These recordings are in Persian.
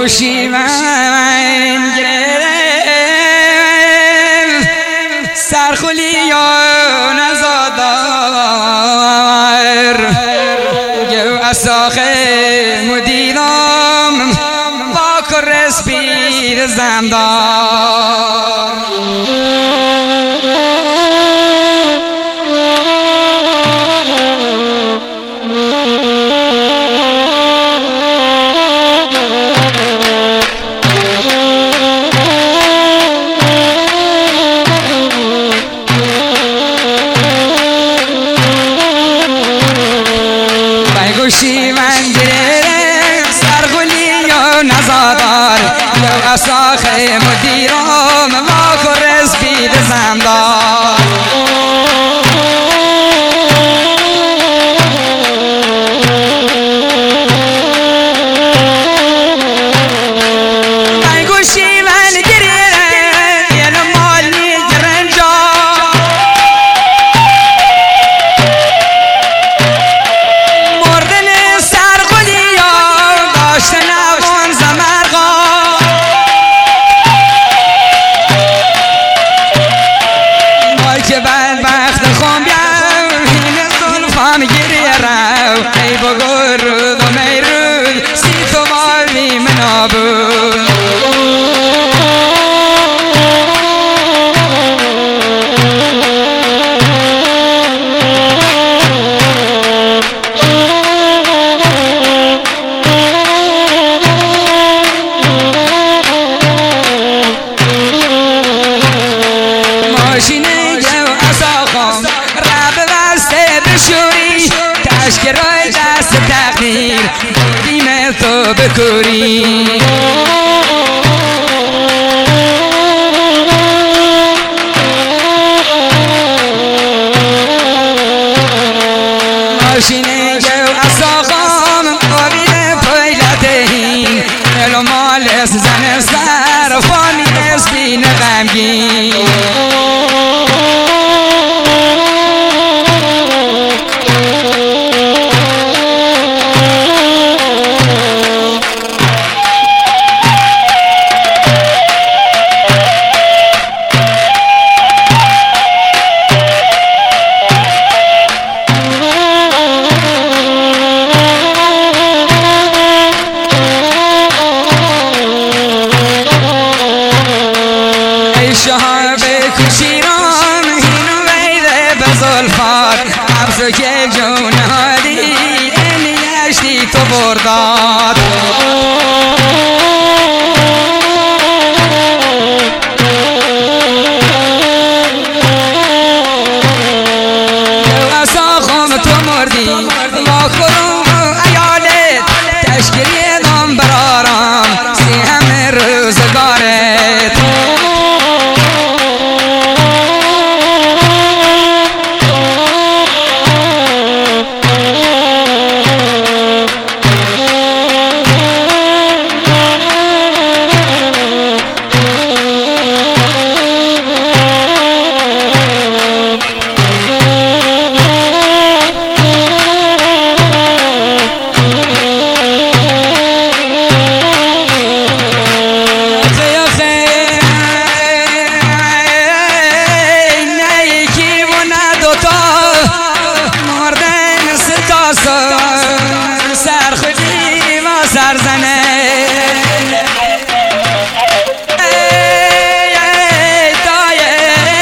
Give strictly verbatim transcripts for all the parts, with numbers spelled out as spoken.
گوشی من گرفت سرخولی یا نزادار گو اساخه مدیرم با کرس پیر زندار گوشی من گرفت سرگلی و نزادار یو اساخ مدیرم ما کرس بید زندار من گوشی من گرفت یه مالی گرنجا که بدبخت خون بیام این زلفام گریه رو ای بگو رود و میرود سی تو مالی منابود ماشینه تشکرای دست تقدیر بودیم تو بکوری ماشینه جو اصاقام قابل پیلتهین دل و مال زن سر فامی اسبین غمگین شهاب کشیران هینو ویده بزلفات عبزو که جون هادی اینی اشتی تو برداد یو اساخم تو مردی با خروم ایالت تشکری دم برارم سی همه روزگارت سرخودی و سرزنه ای ای دایه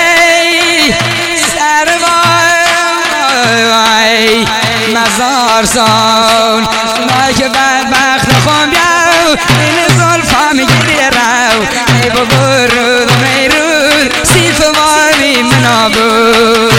سروای مزار سان ما که بدبخت خون بیاو این زلفام گریه رو ای بابا رود و میرود سیف مالی منابود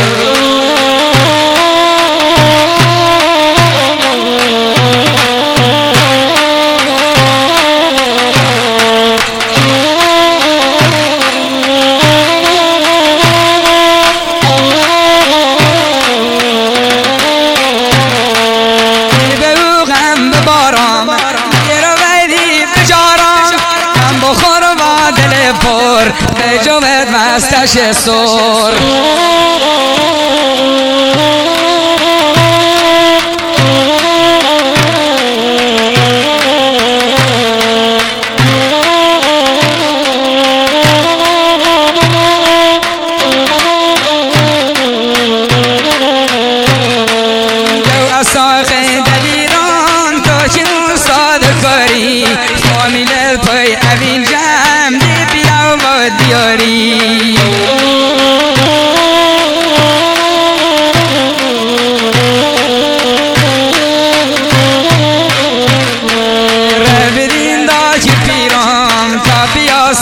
پر به جوت مستش سر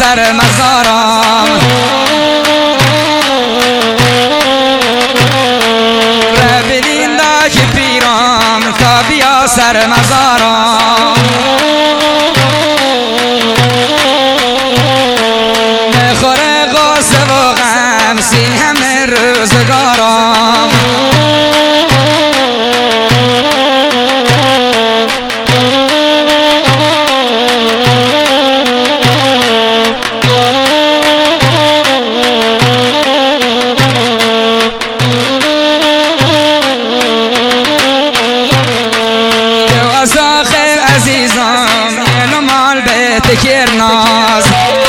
سر مزارم ربدین داش پیرام تا بیا سر مزارم نخوره غصه و غم سی همه روزگارم عزیزم اینو مال به تکر ناز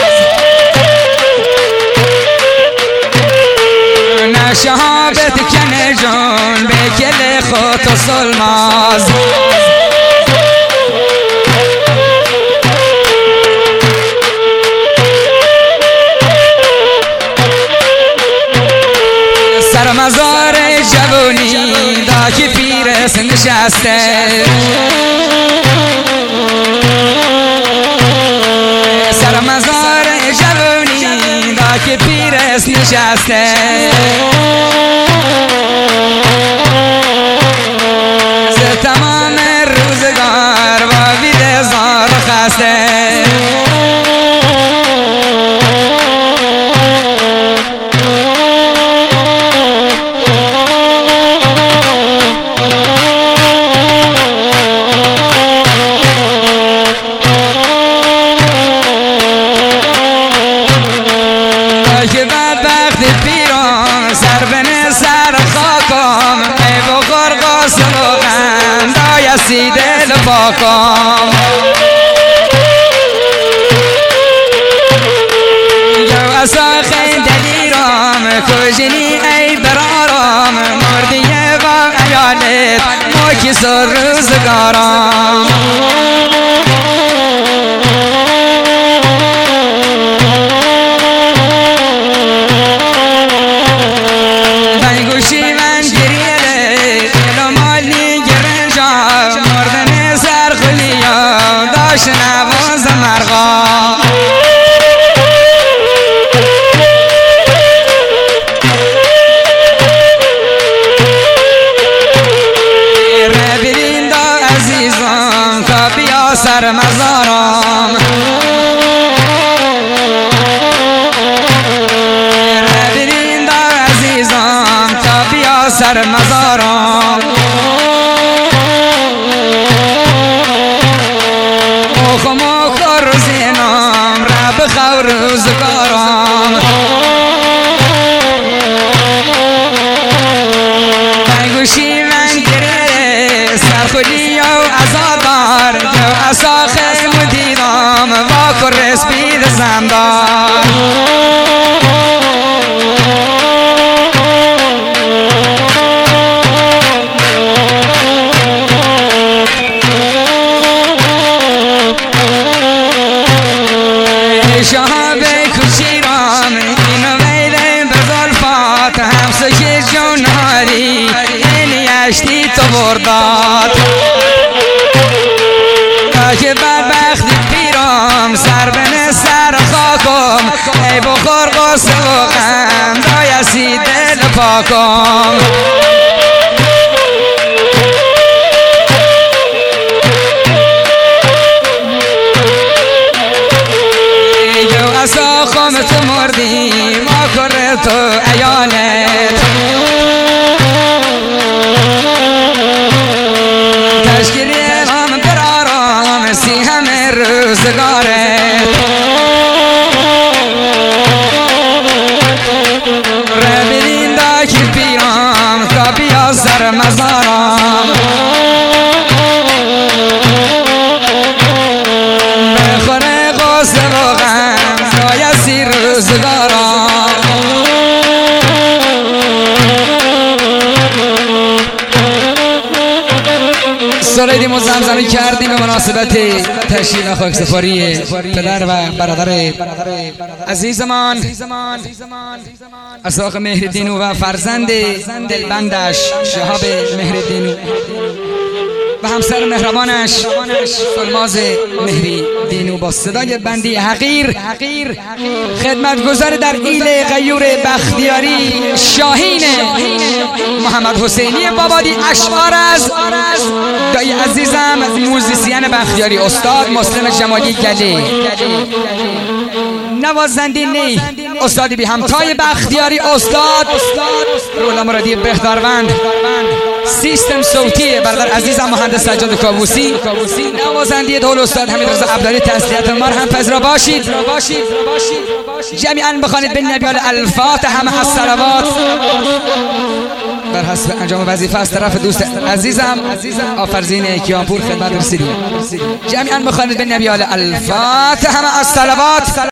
نشهابت کنه جون به کل خود و سلماز سر مزار جوانی دا که پیرس نشسته سر مزار جوانی دا که پیرس نشسته ز تمام روزگار و بی‌رضا خسته که بدبخت پیران سر بنه سر خاکم ای بخور غاسل و غم دایستی دل پاکم جو اصا خیل دلیرام کجنی ای برارام مردیه و ایالت موکی سر روزگارم نواز مرغا ربیدین دا عزیزم تا بیا سر مزارم ربیدین دا عزیزم تا بیا سر مزارم خمو خور زینام رب خور روزگارم بگوشی من گره سرخولی و عذابار جو اصا خیم دیدام واکر رسپید زندار شهاب کچیرام اینو ویده بزلفات همسه جون هاری اینی اشتی تو برداد تا که بدبخت پیرام سر بنه سر خاکم ای بخور غصه و غم دایستی دل پاکم اصا خمت مردی ما کرد تو ایالت تشکیلی هم برارم سی همه روزگارت ربیدین دا که پیرام تا بیا سر مزارم بخوره غصه و غم دایستی روزگارم سرایدیم و زمزمه کردیم به مناسبت تشییع خاکسپاری پدر و برادر عزیزمان اسحاق مهرالدین و فرزند دلبندش شهاب مهرالدین. و همسر مهربانش سلماز مهری دینو با صدای بندی حقیر خدمتگزار در ایل غیور بختیاری شاهین محمد حسینی بابادی اشعار از دایی عزیزم موزیسین بختیاری استاد مسلم جمالی گله نوازنده نی استاد بی همتای بختیاری استاد رولا مرادی بهداروند سیستم صوتی برادر عزیزم مهندس سجاد کاووسی نوازنده دول استاد حمیدرضا عبدالی تسلیت ما هم پذیرا باشید جمیعا بخوانید به نبی الفاتحه مع الصلوات بر حسب انجام وظیفه از طرف دوست عزیزم آفرزین کیانپور خدمت رسیدیم جمیعا بخوانید به نبی الفاتحه مع الصلوات.